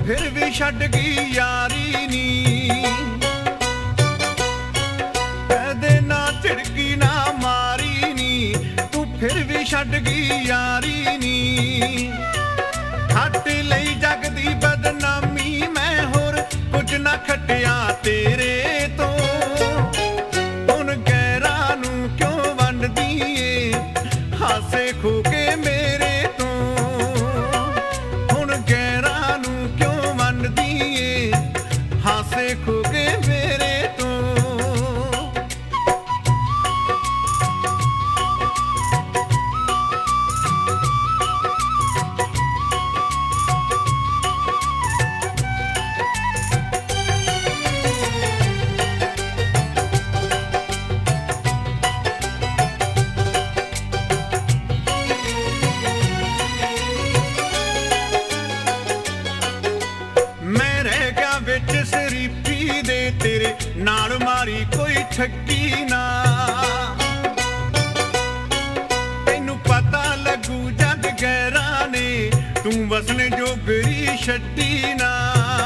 ਫਿਰ ਵੀ ਛੱਡ ਗਈ ਯਾਰੀ ਨੀ, ਕਦੇ ਨਾ ਝਿੜਕੀ ਨਾ ਮਾਰੀ ਨੀ, ਤੂੰ ਫਿਰ ਵੀ ਛੱਡ ਗਈ ਯਾਰੀ ਨੀ। ਖੱਟ ਲਈ ਜਗ ਦੀ ਬਦਨਾਮੀ ਮੈਂ, ਹੋਰ ਕੁਝ ਨਾ ਖੱਟਿਆ ਤੇਰੇ ਤੋਂ। ਹੁਣ ਗੈਰਾਂ ਨੂੰ ਕਿਉਂ ਵੰਡਦੀ ਏ ਹਾਸੇ ਖੋ ਕੇ ਮੇਰੇ ਤੋਂ। ਹੁਣ ਗੈਰਾਂ ਨੂੰ ਕਿਉਂ ਵੰਡਦੀ ਏ ਹਾਸੇ ਖੋ ਕੇ ਮੇਰੇ ਤੋਂ। ਵਿੱਚ ਸ਼ਰੀਫੀ ਦੇ ਤੇਰੇ ਨਾਲ ਮਾਰੀ ਕੋਈ ਠੱਗੀ ਨਾ। ਤੈਨੂੰ ਪਤਾ ਲੱਗੂ ਜਦ ਗੈਰਾਂ ਨੇ ਤੂੰ ਵਸਣ ਜੋਗਰੀ ਛੱਡੀ ਨਾ।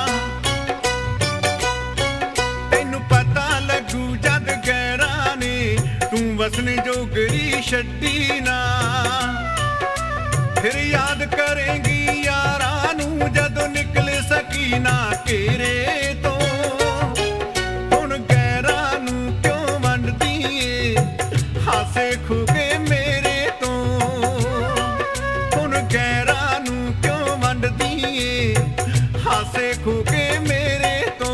ਤੈਨੂੰ ਪਤਾ ਲੱਗੂ ਜਦ ਗੈਰਾਂ ਨੇ ਤੂੰ ਵਸਣ ਜੋਗਰੀ ਛੱਡੀ ਨਾ। ਫਿਰ ਯਾਦ ਕਰੇਂਗੀ ਯਾਰਾਂ ਨੂੰ ਜਦੋਂ ਨਿਕਲ ਸਕੀ ਨਾ ਘੇਰੇ ਤੋਂ। ਹੁਣ ਗੈਰਾਂ ਨੂੰ ਕਿਉਂ ਵੰਡਦੀ ਏ ਹਾਸੇ ਖੋ ਕੇ ਮੇਰੇ ਤੋਂ। ਹੁਣ ਗੈਰਾਂ ਨੂੰ ਕਿਉਂ ਵੰਡਦੀ ਏ ਹਾਸੇ ਖੋ ਕੇ ਮੇਰੇ ਤੋਂ।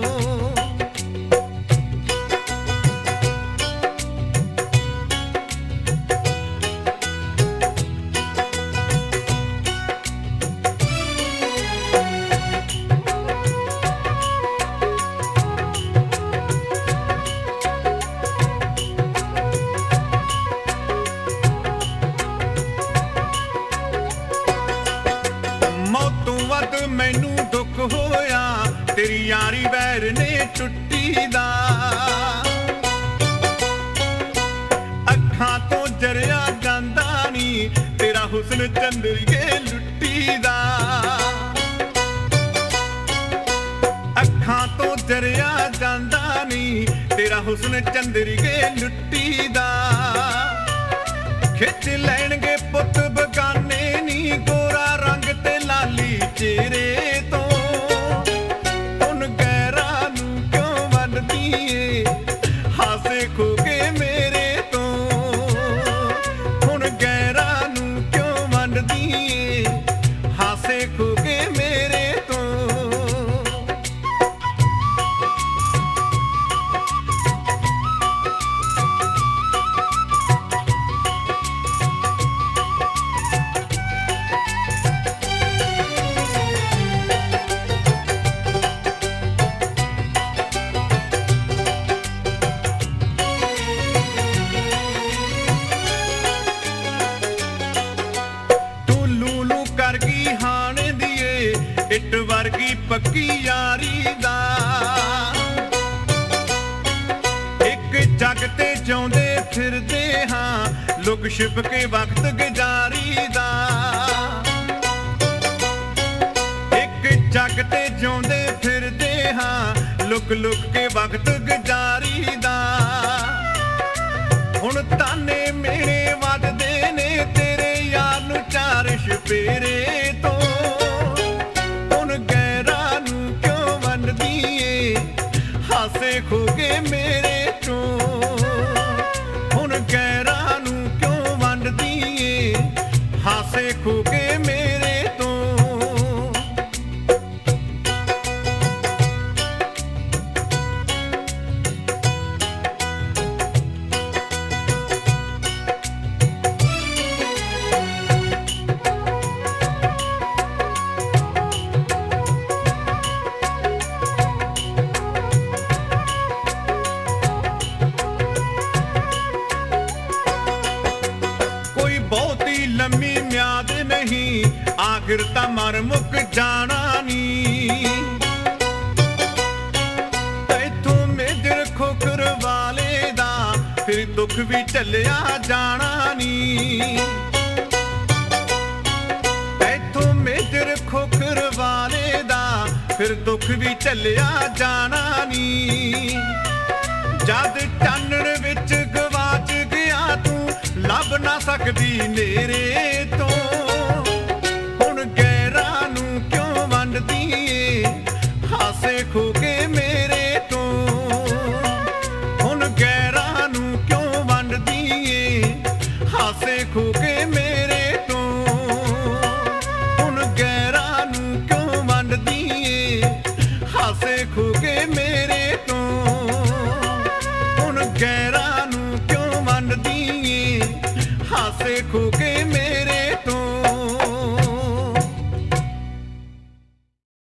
ਮੈਨੂੰ ਦੁੱਖ ਹੋਇਆ ਤੇਰੀ ਯਾਰੀ ਵੈਰ ਨੇ ਟੁੱਟੀ ਦਾ। ਅੱਖਾਂ ਤੋਂ ਜਰਿਆ ਜਾਂਦਾ ਨੀ ਤੇਰਾ ਹੁਸਨ ਚੰਦਰੀਏ ਲੁੱਟੀ ਦਾ। ਅੱਖਾਂ ਤੋਂ ਜਰਿਆ ਜਾਂਦਾ ਨੀ ਤੇਰਾ ਹੁਸਨ ਚੰਦਰੀਏ ਲੁੱਟੀ ਦਾ। ਖਿੱਚ ਲੈਣਗੇ ਪੁੱਤ ਬਗਾਨੇ ਨੀ ਗੋਰਾ ਰੰਗ ਤੇ ਲਾਲੀ ਚਿਹਰੇ ਤੋਂ। ਹੁਣ ਗੈਰਾਂ ਨੂੰ ਕਿਉਂ ਵੰਡਦੀ ਏ ਹਾਸੇ ਖੋ ਕੇ ਮੇਰੇ ਤੋਂ। ਹੁਣ ਗੈਰਾਂ ਨੂੰ ਕਿਉਂ ਵੰਡਦੀ ਏ ਹਾਸੇ ਖੋ ਕੇ ਮੇਰੇ ਤੋਂ। ਇੱਟ ਵਰਗੀ ਪੱਕੀ ਯਾਰੀ ਦਾ। ਇੱਕ ਜੱਗ ਤੇ ਜਿਉਂਦੇ ਫਿਰਦੇ ਹਾਂ ਲੁਕ ਛਿਪ ਕੇ ਵਕਤ ਗੁਜ਼ਾਰੀ ਦਾ। ਇੱਕ ਜੱਗ ਤੇ ਜਿਉਂਦੇ ਫਿਰਦੇ ਹਾਂ ਲੁਕ ਲੁਕ ਕੇ ਵਕਤ ਗੁਜ਼ਾਰੀ ਦਾ। ਹੁਣ ਤਾਨੇ ਮੇਰੇ ਵੱਜਦੇ ਨੇ ਤੇਰੇ ਯਾਰ ਨੂੰ ਚਾਰ ਛਪੇਰੇ ਤੋਂ। ਹਾਸੇ ਖੋ ਕੇ ਮੇਰੇ ਤੋਂ। ਹੁਣ ਗੈਰਾਂ ਨੂੰ ਕਿਉਂ ਵੰਡਦੀ ਏ ਹਾਸੇ ਖੋ ਕੇ ਮੇਰੇ ਤੋਂ। ਲੰਮੀ ਮਿਆਦ ਨਹੀਂ ਆਖਿਰ ਤਾਂ ਮਰ ਮੁੱਕ ਜਾਣਾ ਨੀ। ਤੈਥੋਂ ਮੇਜਰ ਖੋਖਰ ਵਾਲੇ ਦਾ ਫਿਰ ਦੁੱਖ ਵੀ ਝੱਲਿਆ ਜਾਣਾ ਨੀ। ਤੈਥੋਂ ਮੇਜਰ ਖੋਖਰ ਵਾਲੇ ਦਾ ਫਿਰ ਦੁੱਖ ਵੀ ਝੱਲਿਆ ਜਾਣਾ ਨੀ। ਜਦ ਚਾਨਣ ਵਿੱਚ ਗਵਾਚ ਗਿਆ ਤੂੰ ਲੱਭ ਨਾ ਸਕਦੀ ਨੇਰੇ ਤੋਂ। ਹੁਣ ਗੈਰਾਂ ਨੂੰ ਕਿਉਂ ਵੰਡਦੀ ਏ ਹਾਸੇ ਖੋ ਕੇ ਮੇਰੇ ਤੋਂ। ਹੁਣ ਗੈਰਾਂ ਨੂੰ ਕਿਉਂ ਵੰਡਦੀ ਏ ਹਾਸੇ ਖੋ ਕੇ ਮੇਰੇ ਤੋਂ। ਹੁਣ ਗੈਰਾਂ ਨੂੰ ਕਿਉਂ ਵੰਡਦੀ ਏ ਹਾਸੇ ਖੋ ਕੇ ਮੇਰੇ ਤੋਂ। ਹੁਣ ਗੈਰਾਂ ਨੂੰ ਕਿਉਂ ਵੰਡਦੀ ਏ ਹਾਸੇ ਖੋ